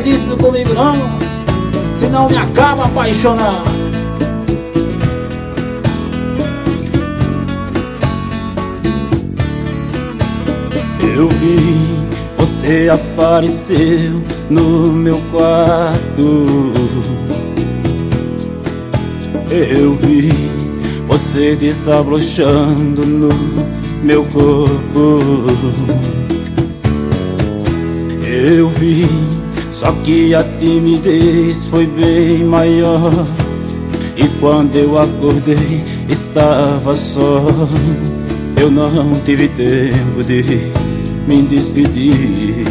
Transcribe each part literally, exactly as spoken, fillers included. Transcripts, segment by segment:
isso comigo não, senão me acaba apaixonando. Eu vi, você apareceu no meu quarto. Eu vi, você desabrochando no meu corpo. Eu vi, só que a timidez foi bem maior. E quando eu acordei, estava só. Eu não tive tempo de me despedir.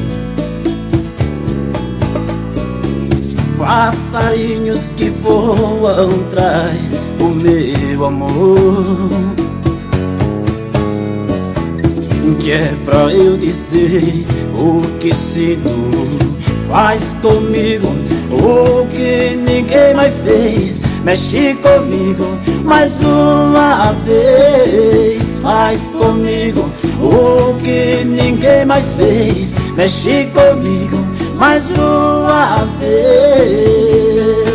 Passarinhos que voam traz o meu amor, que é pra eu dizer o que sinto. Faz comigo o que ninguém mais fez. Mexe comigo mais uma vez. Faz comigo o que ninguém mais fez. Mexe comigo mais uma vez.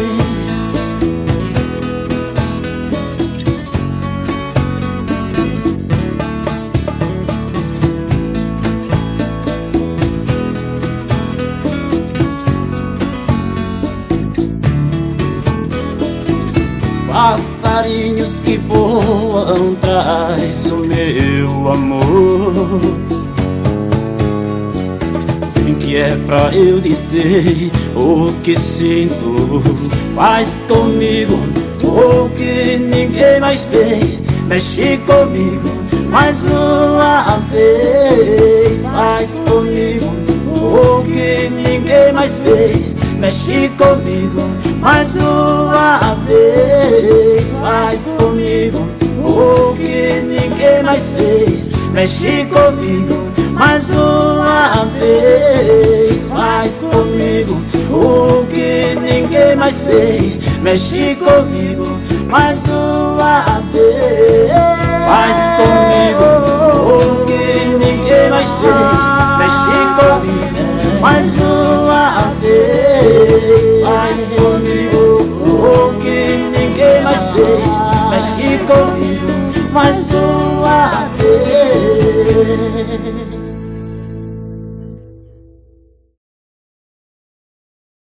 Passarinhos que voam traz o meu amor, que é pra eu dizer o que sinto. Faz comigo o que ninguém mais fez. Mexe comigo mais uma vez. Faz comigo o que ninguém mais fez. Mexe comigo mais uma vez. Faz comigo o que ninguém mais fez. Mexe comigo mais uma vez. Faz comigo o que ninguém mais fez. Mexe comigo mais uma vez. Faz comigo o que ninguém mais fez. Mexe comigo mais uma vez. Faz comigo o que ninguém mais fez. Mexe comigo mais